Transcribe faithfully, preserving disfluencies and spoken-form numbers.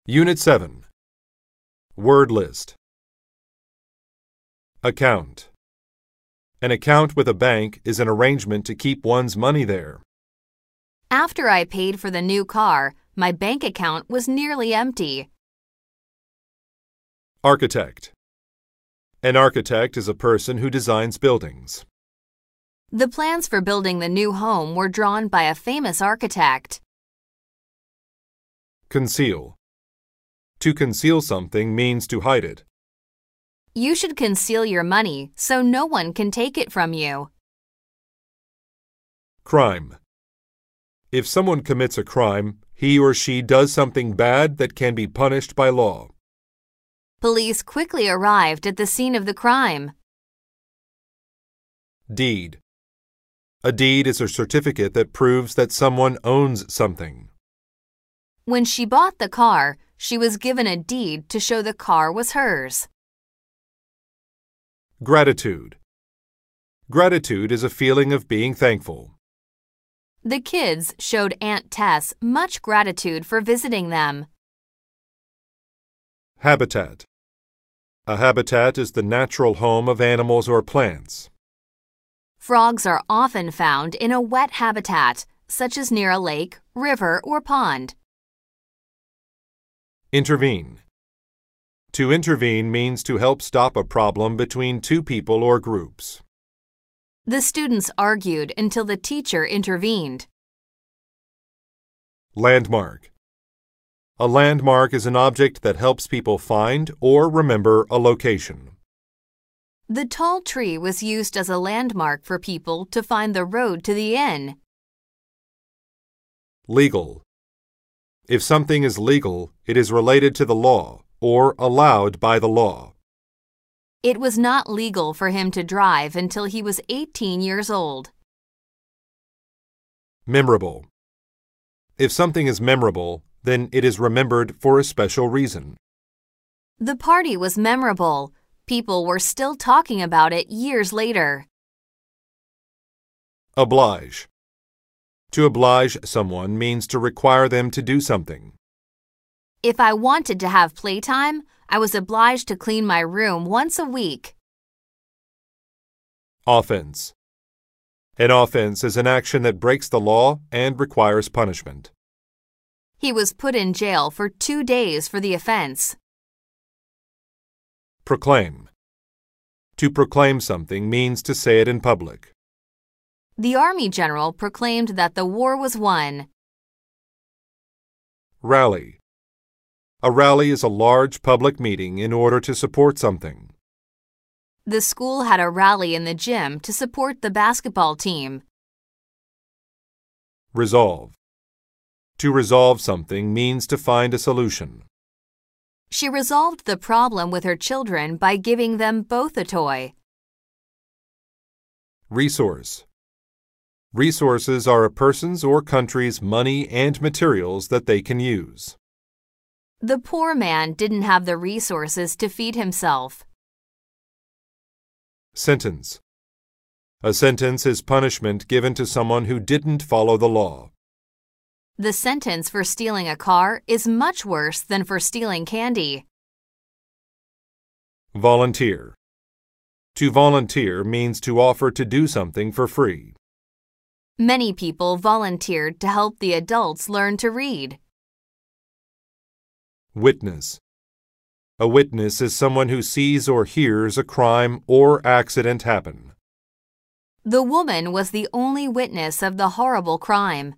Unit seven. Word list. Account. An account with a bank is an arrangement to keep one's money there. After I paid for the new car, my bank account was nearly empty. Architect. An architect is a person who designs buildings. The plans for building the new home were drawn by a famous architect. Conceal. To conceal something means to hide it. You should conceal your money so no one can take it from you. Crime. If someone commits a crime, he or she does something bad that can be punished by law. Police quickly arrived at the scene of the crime. Deed. A deed is a certificate that proves that someone owns something. When she bought the car, she was given a deed to show the car was hers. Gratitude. Gratitude is a feeling of being thankful. The kids showed Aunt Tess much gratitude for visiting them. Habitat. A habitat is the natural home of animals or plants. Frogs are often found in a wet habitat, such as near a lake, river, or pond. Intervene. To intervene means to help stop a problem between two people or groups. The students argued until the teacher intervened. Landmark. A landmark is an object that helps people find or remember a location. The tall tree was used as a landmark for people to find the road to the inn. Legal. If something is legal, it is related to the law or allowed by the law. It was not legal for him to drive until he was eighteen years old. Memorable. If something is memorable, then it is remembered for a special reason. The party was memorable. People were still talking about it years later. Oblige. To oblige someone means to require them to do something. If I wanted to have playtime, I was obliged to clean my room once a week. Offense. An offense is an action that breaks the law and requires punishment. He was put in jail for two days for the offense. Proclaim. To proclaim something means to say it in public. The Army general proclaimed that the war was won. Rally. A rally is a large public meeting in order to support something. The school had a rally in the gym to support the basketball team. Resolve. To resolve something means to find a solution. She resolved the problem with her children by giving them both a toy. Resource. Resources are a person's or country's money and materials that they can use. The poor man didn't have the resources to feed himself. Sentence. A sentence is punishment given to someone who didn't follow the law. The sentence for stealing a car is much worse than for stealing candy. Volunteer. To volunteer means to offer to do something for free. Many people volunteered to help the adults learn to read. Witness. A witness is someone who sees or hears a crime or accident happen. The woman was the only witness of the horrible crime.